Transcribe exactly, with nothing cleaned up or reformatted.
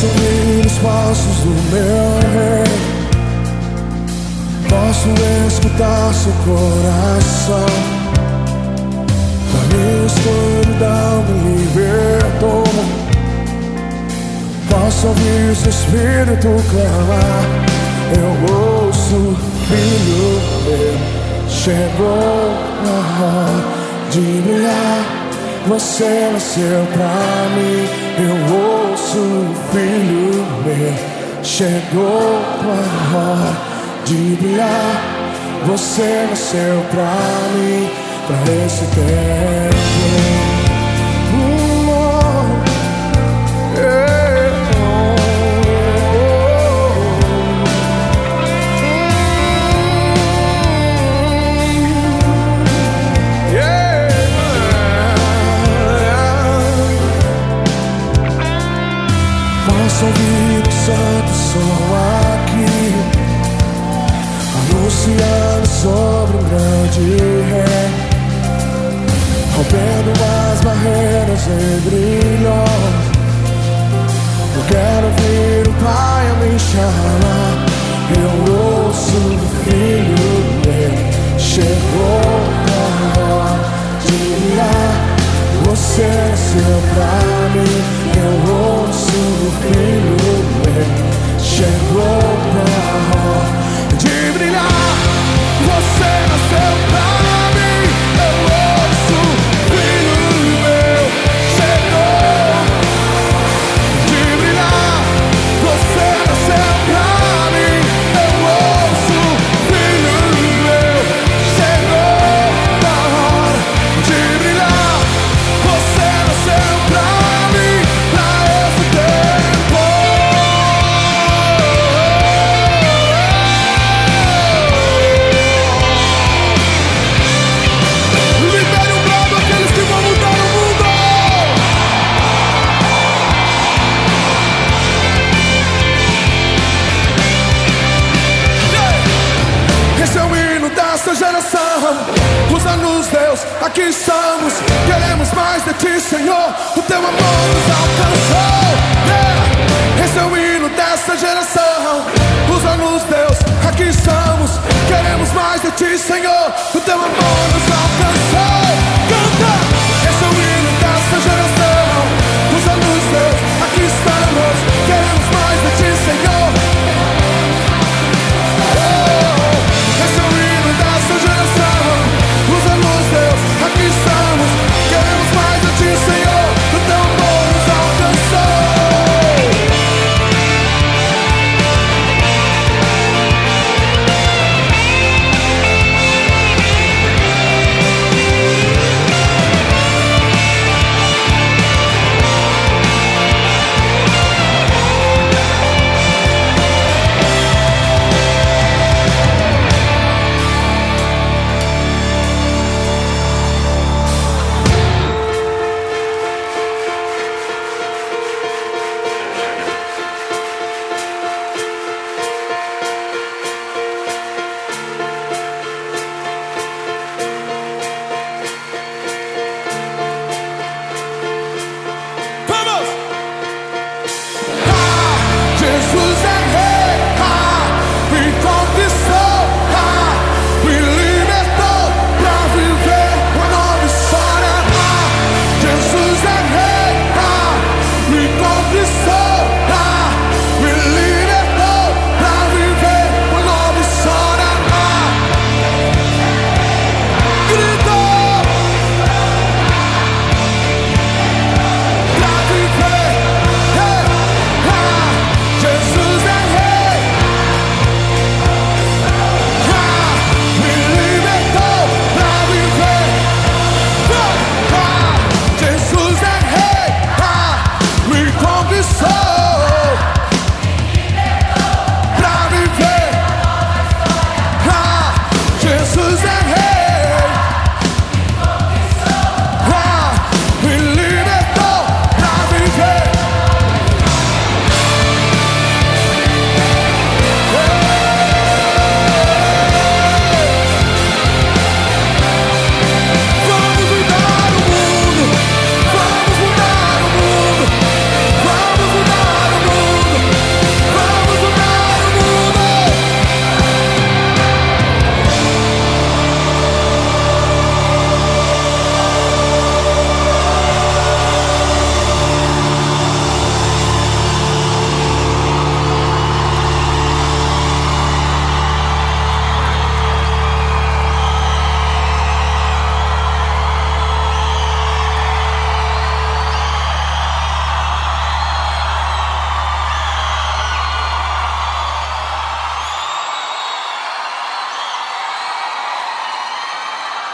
ouvir os passos do meu rei, posso escutar seu coração. Pra minha escuridão me libertou, posso ouvir seu espírito clamar. Eu ouço, filho meu, chegou a hora de brilhar. Você nasceu pra mim. Eu ouço, filho meu, chegou a hora de brilhar. Você nasceu pra mim, pra esse tempo. Posso ouvir o santo som aqui, anunciando sobre um grande rei, rompendo as barreiras entre nós. Eu quero ouvir o Pai a me chamar. Eu ouço o Filho meu, chegou a hora de brilhar. Você nasceu pra mim. Eu ouço o Filho meu, chegou a hora de brilhar. Você nasceu pra mim. Eu ouço o Filho meu, chegou de brilhar. Você nasceu pra mim. Eu ouço o Filho meu, chegou a hora de brilhar. Você nasceu pra mim, pra esse tempo. Libere um brado aqueles que vão mudar o mundo. Esse é o hino dessa geração. Usa-nos, Deus, aqui estamos. Queremos mais de ti, Senhor. O teu amor nos alcançou. Yeah. Esse é o hino dessa geração. Usa-nos, Deus, aqui estamos. Queremos mais de ti, Senhor.